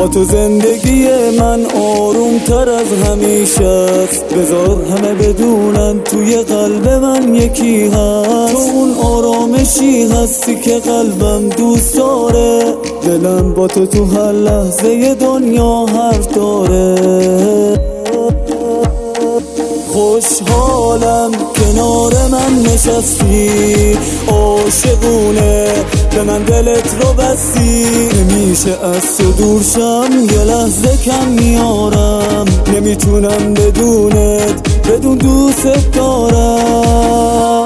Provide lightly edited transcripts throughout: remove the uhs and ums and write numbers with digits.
با تو زندگی من آروم تر از همیشه است. بذار همه بدونن توی قلب من یکی هست. تو اون آرامشی هستی که قلبم دوست داره. دلم با تو هر لحظه دنیا حرف داره. خوشحالم کنار من نشستی، عاشقونه به من دلت رو بستی. نمیشه از تو دور شم، یه لحظه کم میارم. نمیتونم بدونت بدون دوست دارم.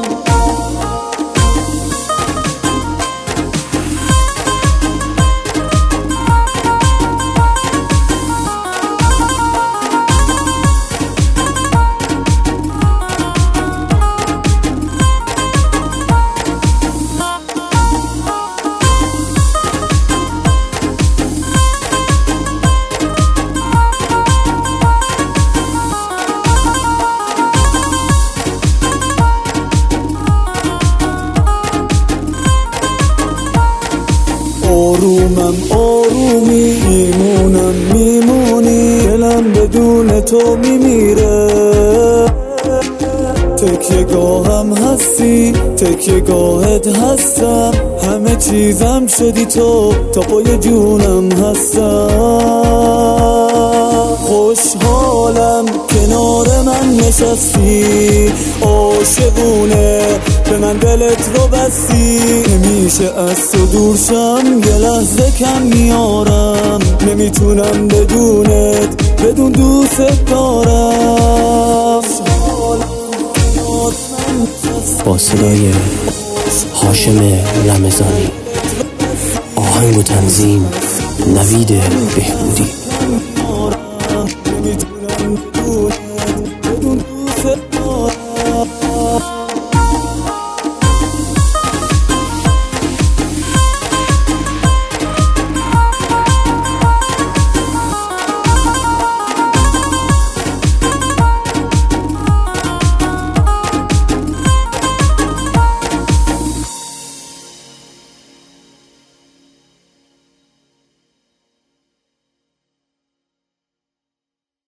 آرومم آرومی، میمونم میمونی. دلم بدون تو میمیره. تکیه گاهم هستی، تکیه گاهت هستم. همه چیزم شدی تو، تا پای جونم هستم. خوشحالم کنار من نشستی، عاشقونه به من دلت رو بستی. نمیشه از تو دور شم، یه لحظه کم میارم. نمیتونم بدونت بدون دوست دارم. با صدای هاشم رمضانی، آهنگ و تنظیم نوید بهبودی. نمیتونم بدونت بدون دوست دارم.